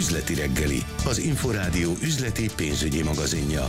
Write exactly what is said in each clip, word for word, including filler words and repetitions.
Üzleti reggeli, az Inforádió üzleti pénzügyi magazinja.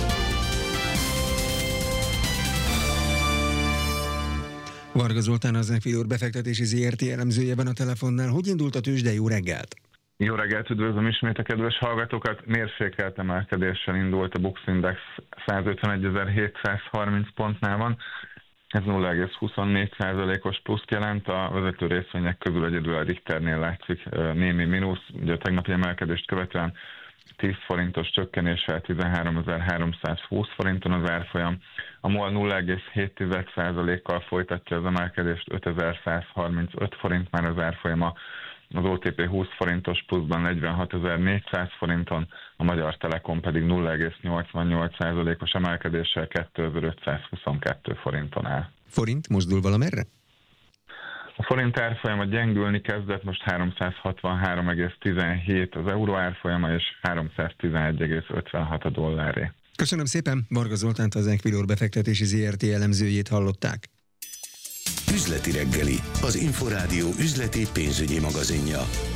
Varga Zoltán, az Enfilor befektetési zé er té elemzője van a telefonnál. Hogy indult a tőzsde? Jó reggelt! Jó reggelt, üdvözlöm ismét a kedves hallgatókat! Mérsékelt emelkedéssel indult a Bux Index, százötvenegy-hétszázharminc pontnál van. Ez nulla egész huszonnégy százalékos pluszt jelent, a vezető részvények közül egyedül a Richternél látszik némi mínusz. Ugye a tegnapi emelkedést követően tíz forintos csökkenéssel tizenháromezer-háromszázhúsz forinton az árfolyam. A MOL nulla egész hét százalékkal folytatja az emelkedést, ötezer-százharmincöt forint már az árfolyama. Az o té pé húsz forintos pluszban negyvenhatezer-négyszáz forinton, a Magyar Telekom pedig nulla egész nyolcvannyolc százalékos emelkedéssel kétezer-ötszázhuszonkettő forinton áll. Forint mozdul valamerre? A forint árfolyama gyengülni kezdett, most háromszázhatvanhárom egész tizenhét az euró árfolyama, és háromszáztizenegy egész ötvenhat a dolláré. Köszönöm szépen, Varga Zoltánt, az Enfilor befektetési zé er té elemzőjét hallották. Üzleti reggeli, az Inforádió üzleti pénzügyi magazinja.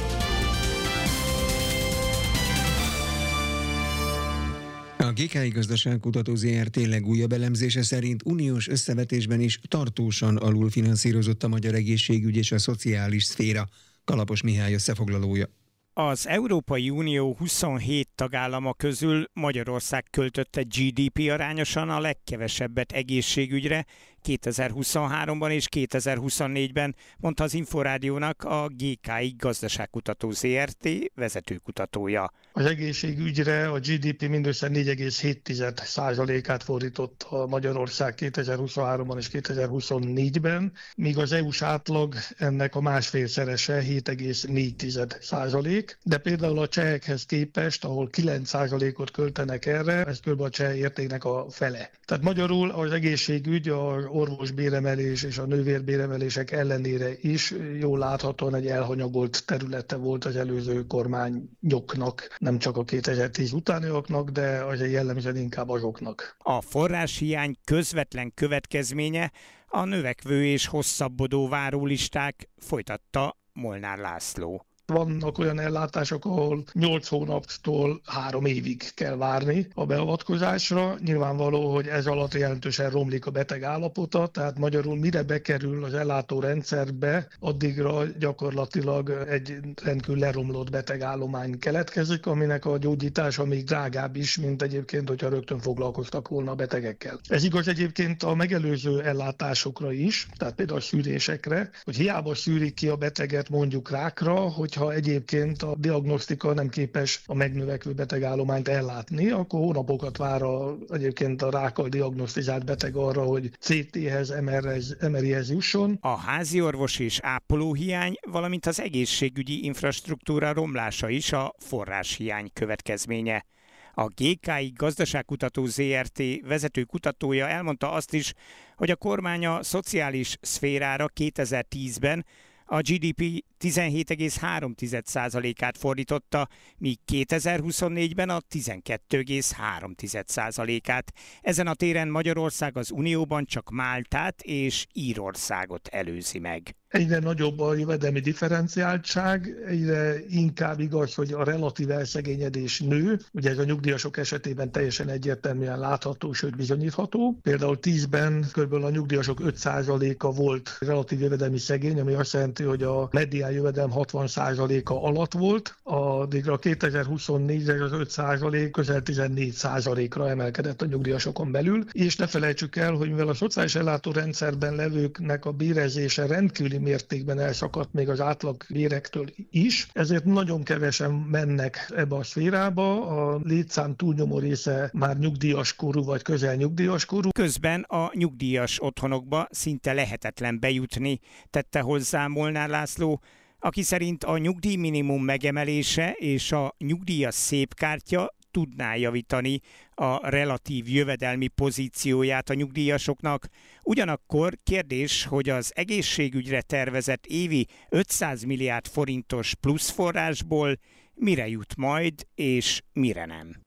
A gé ká i Gazdaságkutató zé er té legújabb elemzése szerint uniós összevetésben is tartósan alulfinanszírozott a magyar egészségügy és a szociális szféra. Kalapos Mihály összefoglalója. Az Európai Unió huszonhét tagállama közül Magyarország költötte gé dé pé arányosan a legkevesebbet egészségügyre kétezer-huszonháromban és kétezer-huszonnégyben, mondta az Inforádiónak a gé ká i Gazdaságkutató zé er té vezetőkutatója. Az egészségügyre a gé dé pé mindössze négy egész hét százalékát fordított a Magyarország kétezer-huszonháromban és kétezer-huszonnégyben, míg az é u-s átlag ennek a másfélszerese, hét egész négy százalék. De például a csehekhez képest, ahol kilenc százalékot költenek erre, ez kb. A cseh értéknek a fele. Tehát magyarul az egészségügy, az orvosbéremelés és a nővérbéremelések ellenére is jól láthatóan egy elhanyagolt területe volt az előző kormányoknak, nem csak a kétezer-tíz utániaknak, de az jellemzően inkább azoknak. A forráshiány közvetlen következménye a növekvő és hosszabbodó várólisták, folytatta Molnár László. Vannak olyan ellátások, ahol nyolc hónaptól három évig kell várni a beavatkozásra. Nyilvánvaló, hogy ez alatt jelentősen romlik a beteg állapota, tehát magyarul mire bekerül az ellátórendszerbe, addigra gyakorlatilag egy rendkívül leromlott betegállomány keletkezik, aminek a gyógyítása még drágább is, mint egyébként, hogyha rögtön foglalkoztak volna a betegekkel. Ez igaz egyébként a megelőző ellátásokra is, tehát például a szűrésekre, hogy hiába szűrik ki a beteget mondjuk rákra, hogy ha egyébként a diagnosztika nem képes a megnövekvő betegállományt ellátni, akkor hónapokat vár a, egyébként a rákkal diagnosztizált beteg arra, hogy cé téhez, em er-hez jusson. A háziorvos és ápolóhiány, valamint az egészségügyi infrastruktúra romlása is a forráshiány következménye. A gé ká i Gazdaságkutató zé er té vezető kutatója elmondta azt is, hogy a kormány a szociális szférára kétezer-tízben a gé dé pé tizenhét egész három százalékát fordította, míg kétezer-huszonnégyben a tizenkét egész három százalékát. Ezen a téren Magyarország az Unióban csak Máltát és Írországot előzi meg. Egyre nagyobb a jövedelmi differenciáltság, egyre inkább igaz, hogy a relatív elszegényedés nő. Ugye ez a nyugdíjasok esetében teljesen egyértelműen látható, sőt bizonyítható. Például tízben kb. A nyugdíjasok öt százaléka volt relatív jövedelmi szegény, ami azt jelenti, hogy a medián jövedelem hatvan százaléka alatt volt, addigra kétezer-huszonnégyre az öt százalék közel tizennégy százalékra emelkedett a nyugdíjasokon belül, és ne felejtsük el, hogy mivel a szociális ellátórendszerben levőknek a bérezése rendkívüli mértékben elszakadt még az átlag bérektől is, ezért nagyon kevesen mennek ebbe a szférába, a létszám túlnyomó része már nyugdíjas korú vagy közel nyugdíjas korú. Közben a nyugdíjas otthonokba szinte lehetetlen bejutni, tette hozzá Molnár László, aki szerint a nyugdíjminimum megemelése és a nyugdíjas szépkártya tudná javítani a relatív jövedelmi pozícióját a nyugdíjasoknak. Ugyanakkor kérdés, hogy az egészségügyre tervezett évi ötszáz milliárd forintos pluszforrásból mire jut majd, és mire nem.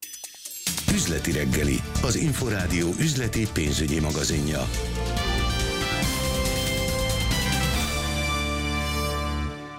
Üzleti reggeli, az Inforádió üzleti pénzügyi magazinja. A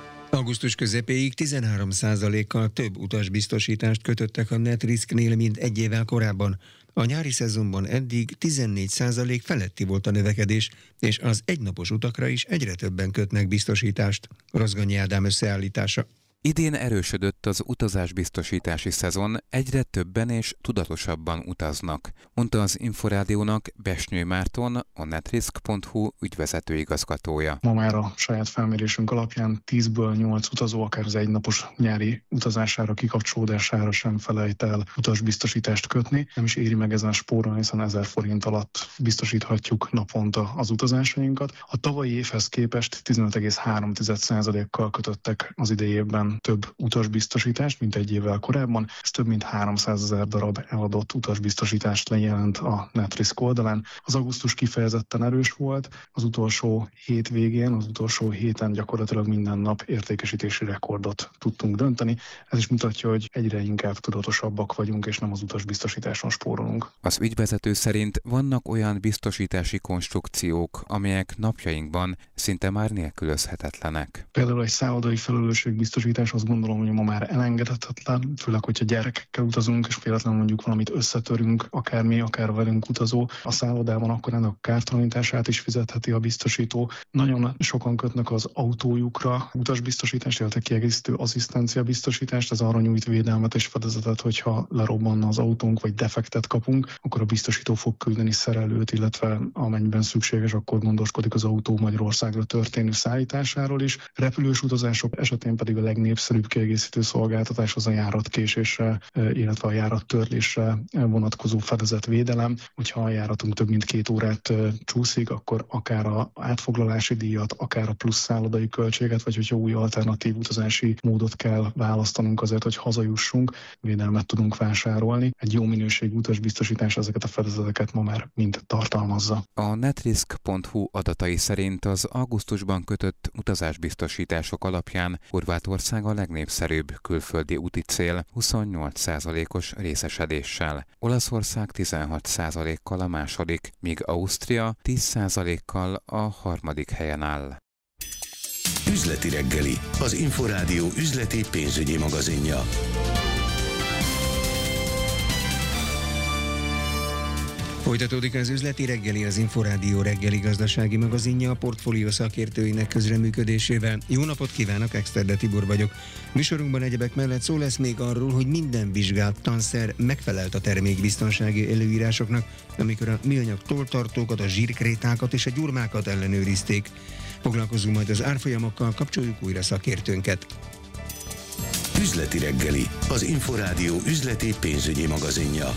Augusztus közepéig tizenhárom százalékkal több utasbiztosítást kötöttek a NetRisknél, mint egy évvel korábban. A nyári szezonban eddig tizennégy százalék feletti volt a növekedés, és az egynapos utakra is egyre többen kötnek biztosítást. Rozgonyi Ádám összeállítása. Idén erősödött az utazásbiztosítási szezon, egyre többen és tudatosabban utaznak, mondta az Inforádiónak Besnyő Márton, a netrisk pont hu ügyvezető igazgatója. Ma már a saját felmérésünk alapján tízből nyolc utazó akár az egynapos nyári utazására, kikapcsolódására sem felejt el utasbiztosítást kötni. Nem is éri meg ezen spórolni, hiszen ezer forint alatt biztosíthatjuk naponta az utazásainkat. A tavalyi évhez képest tizenöt egész három százalékkal kötöttek az idei évben több utasbiztosítást, mint egy évvel korábban. Ez több mint háromszázezer darab eladott utasbiztosítást lejelent a NetRisk oldalán. Az augusztus kifejezetten erős volt, az utolsó hét végén, az utolsó héten gyakorlatilag minden nap értékesítési rekordot tudtunk dönteni. Ez is mutatja, hogy egyre inkább tudatosabbak vagyunk, és nem az utasbiztosításon spórolunk. Az ügyvezető szerint vannak olyan biztosítási konstrukciók, amelyek napjainkban szinte már nélkülözhetetlenek. Például egy szállodai felelősségbiztosítás, azt gondolom, hogy ma már elengedhetetlen, főleg, hogyha gyerekekkel utazunk, és véletlenül mondjuk valamit összetörünk, akár mi, akár velünk utazó. A szállodában akkor ennek a kártalanítását is fizetheti a biztosító. Nagyon sokan kötnek az autójukra utasbiztosítást, illetve kiegészítő asszisztencia biztosítást, ez arra nyújt védelmet és fedezetet, hogyha lerobbanna az autónk, vagy defektet kapunk, akkor a biztosító fog küldeni szerelőt, illetve amennyiben szükséges, akkor gondoskodik az autó Magyarországra történő szállításáról is. Repülős utazások esetén pedig a legnépszerűbb kiegészítő szolgáltatás az a járatkésésre, illetve a járattörlésre vonatkozó fedezetvédelem. Hogyha a járatunk több mint két órát csúszik, akkor akár a átfoglalási díjat, akár a plusz szállodai költséget, vagy hogyha új alternatív utazási módot kell választanunk azért, hogy hazajussunk, védelmet tudunk vásárolni. Egy jó minőségű utasbiztosítás ezeket a fedezeteket ma már mind tartalmazza. A netrisk pont hu adatai szerint az augusztusban kötött utazásbiztosítások alapján Horvátország a legnépszerűbb külföldi úti cél huszonnyolc százalékos részesedéssel, Olaszország tizenhat százalékkal a második, míg Ausztria tíz százalékkal a harmadik helyen áll. Üzleti reggeli, az Inforádió üzleti pénzügyi magazinja. Folytatódik az üzleti reggeli, az Inforádió reggeli gazdasági magazinja a portfólió szakértőinek közreműködésével. Jó napot kívánok, Exterde Tibor vagyok. Műsorunkban egyebek mellett szó lesz még arról, hogy minden vizsgált tanszer megfelelt a termékbiztonsági előírásoknak, amikor a műanyag tolltartókat, a zsírkrétákat és a gyurmákat ellenőrizték. Foglalkozunk majd az árfolyamokkal, kapcsoljuk újra szakértőnket. Üzleti reggeli, az Inforádió üzleti pénzügyi magazinja.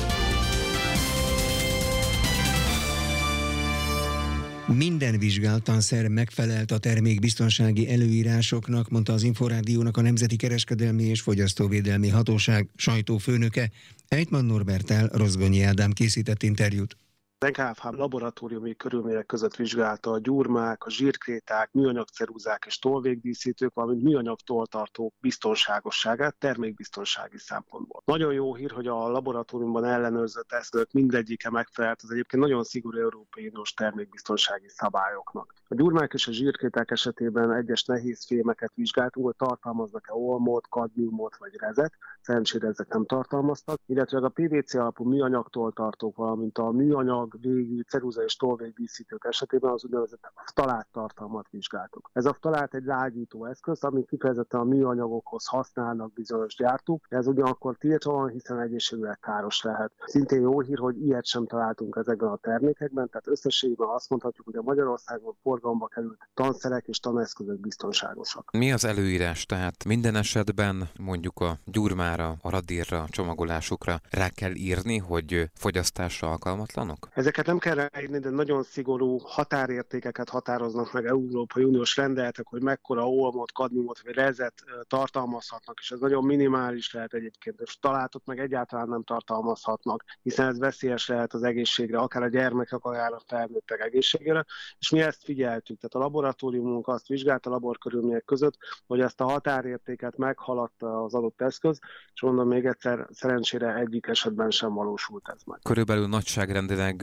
Minden vizsgált tanszer megfelelt a termékbiztonsági előírásoknak, mondta az Inforádiónak a Nemzeti Kereskedelmi és Fogyasztóvédelmi Hatóság sajtófőnöke. Ejtman Norberttel Rozgonyi Ádám készített interjút. Az en ká ef há laboratóriumi körülmények között vizsgálta a gyurmák, a zsírkréták, műanyag ceruzák és tollvégdíszítők, valamint műanyag tolltartók biztonságosságát termékbiztonsági szempontból. Nagyon jó hír, hogy a laboratóriumban ellenőrzött eszközök mindegyike megfelelt az egyébként nagyon szigorú Európai Uniós termékbiztonsági szabályoknak. A gyurmák és a zsírkréták esetében egyes nehéz fémeket vizsgáltunk, hogy tartalmaznak-e olmot, kadmiumot vagy rezet, szerencsére ezek nem tartalmaztak, illetve a pé vé cé alapú műanyag tolltartók, valamint a műanyag végű ceruza és tollvégdíszítők esetében az úgynevezett ftalát tartalmat vizsgáltuk. Ez a ftalát egy lágyító eszköz, amit kifejezetten a műanyagokhoz használnak bizonyos gyártók, de ez ugyanakkor tiltva van, hiszen egészségünkre káros lehet. Szintén jó hír, hogy ilyet sem találtunk ezekben a termékekben, tehát összességében azt mondhatjuk, hogy a Magyarországon forgalomba került tanszerek és taneszközök biztonságosak. Mi az előírás? Tehát minden esetben mondjuk a gyurmára, a radírra, a csomagolásukra rá kell írni, hogy fogyasztásra alkalmatlanok? Ezeket nem kell ráírni, de nagyon szigorú határértékeket határoznak meg Európai Uniós rendeletek, hogy mekkora olmot, kadmiumot vagy rezet tartalmazhatnak, és ez nagyon minimális lehet egyébként, és talátot meg egyáltalán nem tartalmazhatnak, hiszen ez veszélyes lehet az egészségre, akár a gyermekek, akár a felnőttek egészségére, és mi ezt figyeltük. Tehát a laboratóriumunk azt vizsgálta a laborkörülmények között, hogy ezt a határértéket meghaladta az adott eszköz, és mondom még egyszer, szerencsére egyik esetben sem valósult ez meg. Körülbelül nagyságrendileg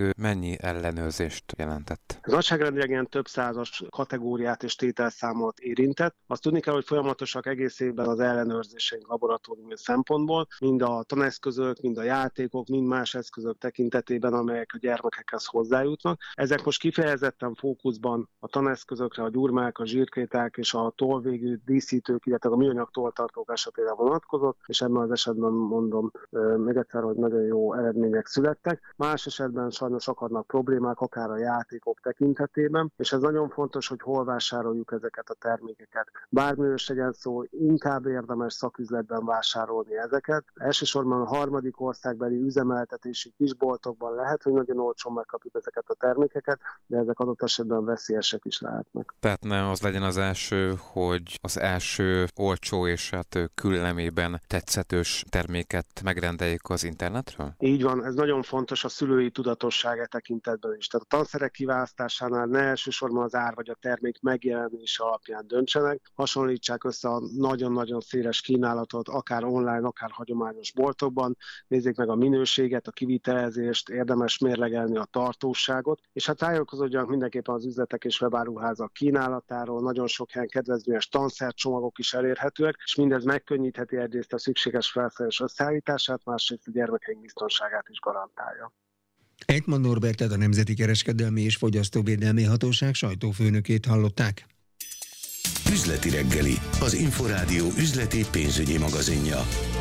összeg mennyi ellenőrzést jelentett? Az nagyságrendileg ilyen több százas kategóriát és tételszámot érintett. Azt tudni kell, hogy folyamatosak egész évben az ellenőrzéseink laboratóriumi szempontból, mind a taneszközök, mind a játékok, mind más eszközök tekintetében, amelyek a gyermekekhez hozzájutnak. Ezek most kifejezetten fókuszban a taneszközökre, a gyurmák, a zsírkréták és a tollvégű díszítők, illetve a műanyag tolltartók esetére vonatkozott, és ebben az esetben mondom még egyszer, hogy nagyon jó eredmények születtek. Más esetben sajnos akadnak problémák, akár a játékok tekintetében, és ez nagyon fontos, hogy hol vásároljuk ezeket a termékeket. Bármiről is legyen szó, inkább érdemes szaküzletben vásárolni ezeket. Elsősorban a harmadik országbeli üzemeltetési kisboltokban lehet, hogy nagyon olcsón megkapjuk ezeket a termékeket, de ezek adott esetben veszélyesek is lehetnek. Tehát ne az legyen az első, hogy az első olcsó és hát küllemében tetszetős terméket megrendeljük az internetről? Így van, ez nagyon fontos a szülői tudatossága tekintetben is. Tehát a tanszerek kiválasztásánál ne elsősorban az ár vagy a termék megjelenése alapján döntsenek, hasonlítsák össze a nagyon-nagyon széles kínálatot, akár online, akár hagyományos boltokban, nézzék meg a minőséget, a kivitelezést, érdemes mérlegelni a tartóságot, és hát tájékozódjanak mindenképpen az üzletek és webáruházak kínálatáról, nagyon sok helyen kedvezményes tanszercsomagok is elérhetőek, és mindez megkönnyítheti egyrészt a szükséges felszerelés összeállítását, másrészt a gyermekeink biztonságát is garantálja. Egytman Norbertet, a Nemzeti Kereskedelmi és Fogyasztóvédelmi Hatóság sajtófőnökét hallották. Üzleti reggeli, az Inforádió üzleti pénzügyi magazinja.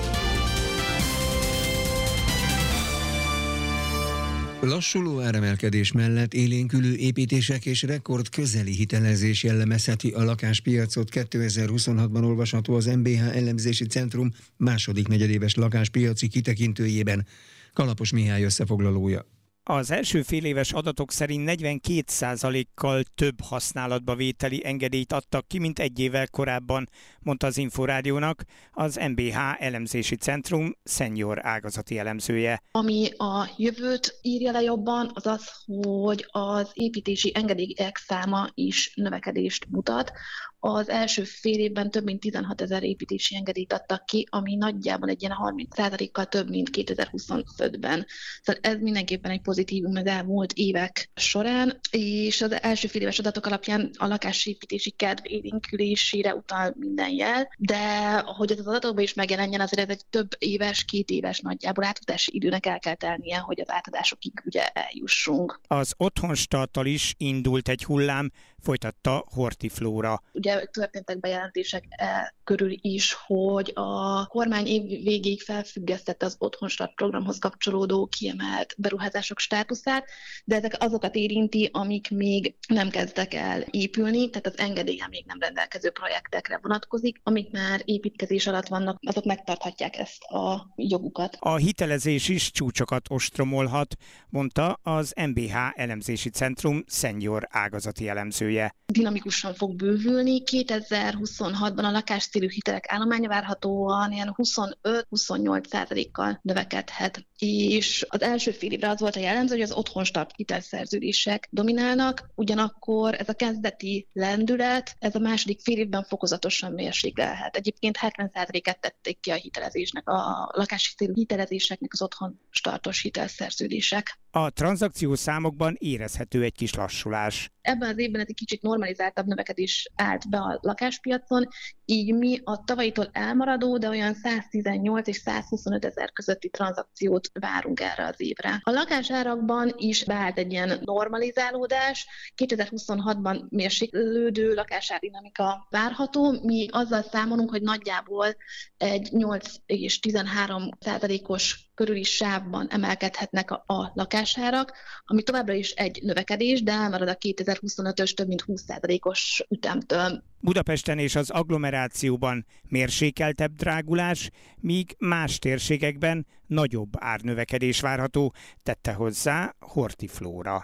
Lassuló áremelkedés mellett élénkülő építések és rekord közeli hitelezés jellemezheti a lakáspiacot. kétezer-huszonhatban olvasható az em bé há elemzési centrum második negyedéves lakáspiaci kitekintőjében. Kalapos Mihály összefoglalója. Az első féléves adatok szerint negyvenkét százalékkal több használatba vételi engedélyt adtak ki, mint egy évvel korábban, mondta az Inforádiónak az em bé há elemzési centrum senior ágazati elemzője. Ami a jövőt írja le jobban, az az, hogy az építési engedélyek száma is növekedést mutat. Az első fél évben több mint tizenhatezer építési engedélyt adtak ki, ami nagyjából egy ilyen harminc százalékkal több, mint kétezer-huszonötben. Szóval ez mindenképpen egy pozitívum az elmúlt évek során, és az első fél éves adatok alapján a lakásépítési kedv élénkülésére utal minden jel, de ahogy ez az adatokban is megjelenjen, azért ez egy több éves, két éves nagyjából átfutási időnek el kell telnie, hogy az átadásokig ugye eljussunk. Az otthonstarttal is indult egy hullám, folytatta Horthy Flóra. Ugye történtek bejelentések e körül is, hogy a kormány év végéig felfüggesztette az otthonstart programhoz kapcsolódó kiemelt beruházások státuszát, de ezek azokat érinti, amik még nem kezdtek el épülni, tehát az engedéllyel még nem rendelkező projektekre vonatkozik, amik már építkezés alatt vannak, azok megtarthatják ezt a jogukat. A hitelezés is csúcsokat ostromolhat, mondta az em bé há elemzési centrum senior ágazati elemzője. Dinamikusan fog bővülni. kétezer-huszonhatban a lakáscélú hitelek állománya várhatóan ilyen huszonöt-huszonnyolc százalékkal növekedhet. És az első fél évre az volt a jellemző, hogy az otthonstart hitelszerződések dominálnak, ugyanakkor ez a kezdeti lendület, ez a második fél évben fokozatosan mérsékelhet. Egyébként hetven százalékát tették ki a hitelezésnek, a lakáscélú hitelezéseknek az otthonstartos hitelszerződések. A tranzakció számokban érezhető egy kis lassulás. Ebben az évben ez egy kicsit normalizáltabb növekedés állt be a lakáspiacon, így mi a tavalyitól elmaradó, de olyan száztizennyolc és százhuszonöt ezer közötti tranzakciót várunk erre az évre. A lakásárakban is beállt egy ilyen normalizálódás, kétezer-huszonhatban mérséklődő lakásárdinamika várható, mi azzal számolunk, hogy nagyjából egy nyolc és tizenhárom százalékos körüli sávban emelkedhetnek a, a lakásárak, ami továbbra is egy növekedés, de elmarad a kétezer-huszonötös több mint húsz százalékos ütemtől. Budapesten és az agglomerációban mérsékeltebb drágulás, míg más térségekben nagyobb árnövekedés várható, tette hozzá Horthy Flóra.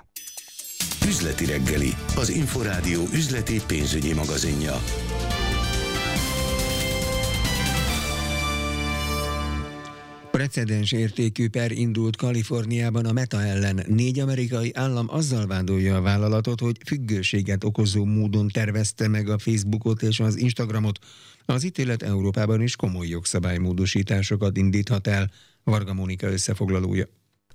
Üzleti reggeli, az Inforádió üzleti pénzügyi magazinja. Precedens értékű per indult Kaliforniában a Meta ellen. Négy amerikai állam azzal vádolja a vállalatot, hogy függőséget okozó módon tervezte meg a Facebookot és az Instagramot. Az ítélet Európában is komoly jogszabálymódosításokat indíthat el. Varga Mónika összefoglalója.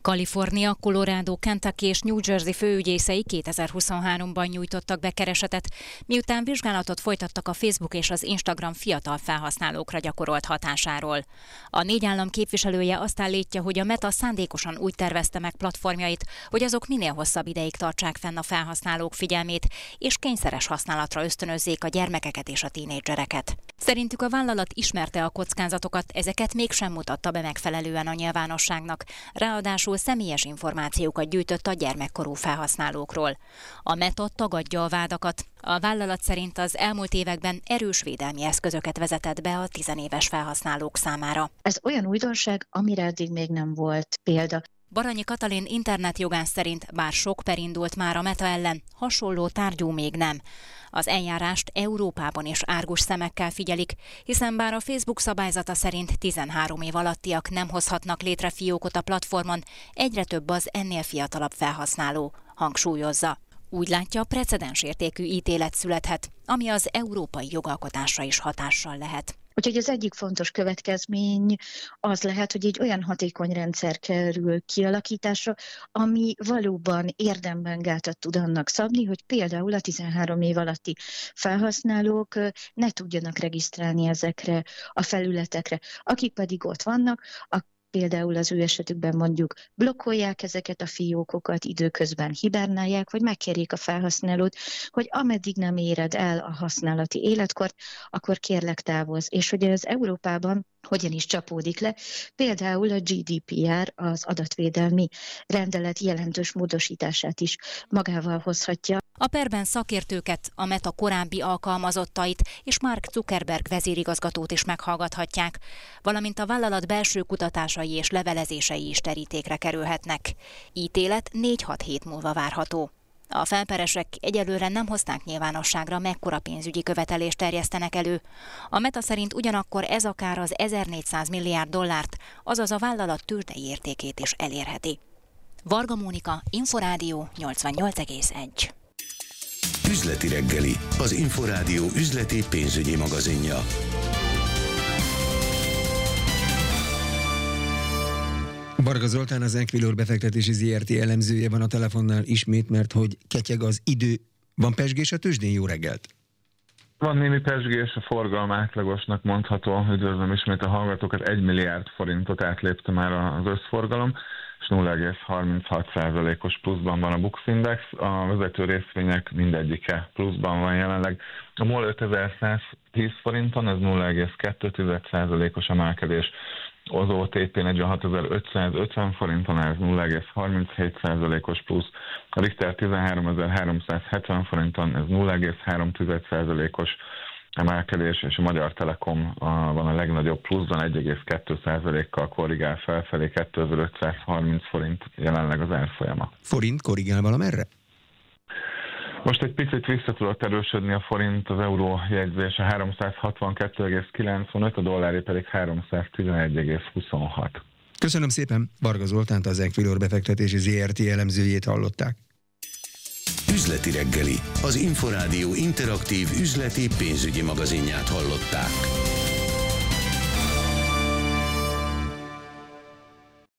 Kalifornia, Colorado, Kentucky és New Jersey főügyészei kétezer-huszonháromban nyújtottak be keresetet, miután vizsgálatot folytattak a Facebook és az Instagram fiatal felhasználókra gyakorolt hatásáról. A négy állam képviselője azt állítja, hogy a Meta szándékosan úgy tervezte meg platformjait, hogy azok minél hosszabb ideig tartsák fenn a felhasználók figyelmét, és kényszeres használatra ösztönözzék a gyermekeket és a tínédzsereket. Szerintük a vállalat ismerte a kockázatokat, ezeket mégsem mutatta be megfelelően a nyilvánosságnak, ráadásul személyes információkat gyűjtött a gyermekkorú felhasználókról. A Meta tagadja a vádakat. A vállalat szerint az elmúlt években erős védelmi eszközöket vezetett be a tizenéves felhasználók számára. Ez olyan újdonság, amire eddig még nem volt példa. Baranyi Katalin internetjogász szerint bár sok per indult már a Meta ellen, hasonló tárgyú még nem. Az eljárást Európában is árgus szemekkel figyelik, hiszen bár a Facebook szabályzata szerint tizenhárom év alattiak nem hozhatnak létre fiókot a platformon, egyre több az ennél fiatalabb felhasználó, hangsúlyozza. Úgy látja, precedensértékű ítélet születhet, ami az európai jogalkotásra is hatással lehet. Úgyhogy az egyik fontos következmény az lehet, hogy egy olyan hatékony rendszer kerül kialakításra, ami valóban érdemben gátat tud annak szabni, hogy például a tizenhárom év alatti felhasználók ne tudjanak regisztrálni ezekre a felületekre. Akik pedig ott vannak, a például az ő esetükben mondjuk blokkolják ezeket a fiókokat, időközben hibernálják, vagy megkérjék a felhasználót, hogy ameddig nem éred el a használati életkort, akkor kérlek távozz. És hogy ez Európában hogyan is csapódik le, például a G D P R, az adatvédelmi rendelet jelentős módosítását is magával hozhatja. A perben szakértőket, a Meta korábbi alkalmazottait és Mark Zuckerberg vezérigazgatót is meghallgathatják, valamint a vállalat belső kutatásai és levelezései is terítékre kerülhetnek. Ítélet négy-hat hét múlva várható. A felperesek egyelőre nem hozták nyilvánosságra, mekkora pénzügyi követelést terjesztenek elő. A Meta szerint ugyanakkor ez akár az ezernégyszáz milliárd dollárt, azaz a vállalat tőzsdei értékét is elérheti. Varga Mónika, Inforádió nyolcvannyolc egész egy. Üzleti reggeli, az Inforádió üzleti pénzügyi magazinja. Varga Zoltán, az Equilor befektetési zé er té elemzője van a telefonnál ismét, mert hogy ketyeg az idő. Van pezsgés a tőzsdén? Jó reggelt! Van némi pezsgés, a forgalom átlagosnak mondható. Üdvözlöm ismét a hallgatókat, egy milliárd forintot átlépte már az összforgalom, és nulla egész harminchat százalékos pluszban van a Bux Index. A vezető részvények mindegyike pluszban van jelenleg. A MOL ötezer-száztíz forinton, ez nulla egész kettő százalékos emelkedés. Az o té pé negyvenhatezer-ötszázötven forinton, ez nulla egész harminchét százalékos plusz. A Richter tizenháromezer-háromszázhetven forinton, ez nulla egész három százalékos emelkedés, és a Magyar Telekom a, van a legnagyobb pluszban, egy egész kettő százalékkal korrigál felfelé, kétezer-ötszázharminc forint jelenleg az árfolyama. Forint korrigál valamerre? Most egy picit vissza tudott erősödni a forint, az euró jegyzése háromszázhatvankettő egész kilencvenöt, a dolláré pedig háromszáztizenegy egész huszonhat. Köszönöm szépen, Varga Zoltánt, az Equilor befektetési zé er té elemzőjét hallották. Üzleti reggeli, az Inforádió interaktív üzleti pénzügyi magazinját hallották.